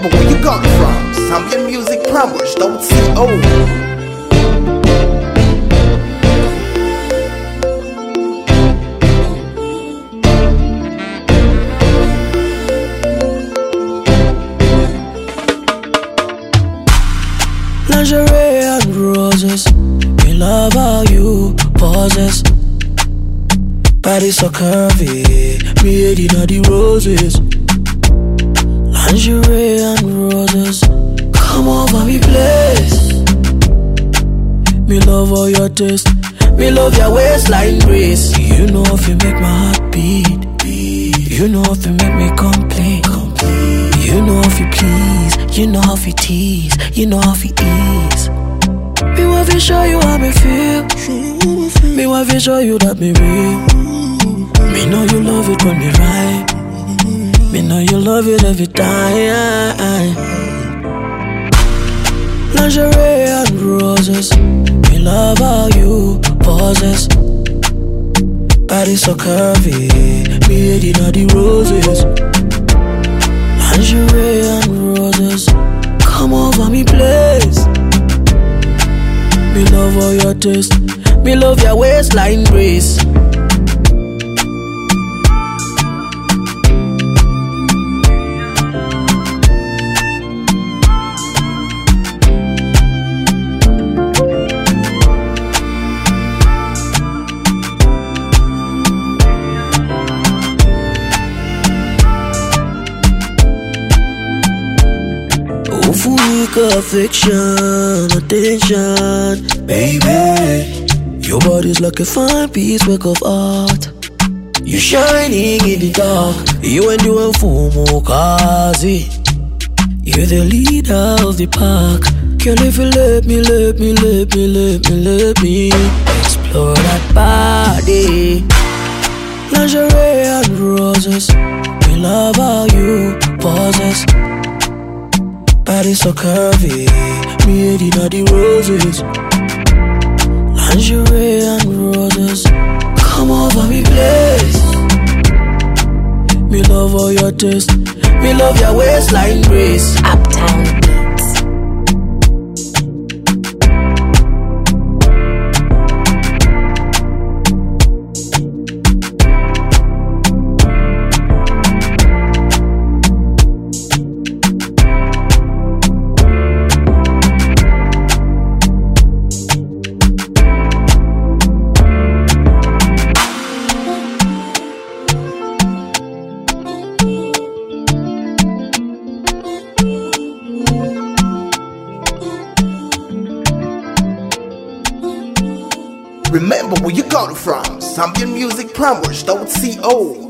Remember where you got it from. Zambian Music Plumbers.co. Lingerie and roses, me love how you possess. Body so curvy, me hating all the roses. Lingerie and roses, come over me place. Me love all your taste, me love your waistline grace. You know if you make my heart beat, you know if you make me complete. You know if you please, you know how you tease, you know how you ease. Me want to show you how me feel. Me want to show you that me real. Me know you love it when me right. Me know you love it every time. Lingerie and roses, me love how you possess. Body so curvy, me hating all the roses. Lingerie and roses, come over me place. Me love all your taste, me love your waistline grace. Affection, attention, baby. Your body's like a fine piece work of art. You shining in the dark. You and you and Fumo Kazi. You're the leader of the pack. Girl, if you let me explore that body. Lingerie and roses, we love how you possess. Body so curvy, me hating all the roses. Lingerie and roses, come over me place. Me love all your taste, me love your waistline grace. Uptown Beats. Remember where you got it from. Zambian Music Plumbers.co.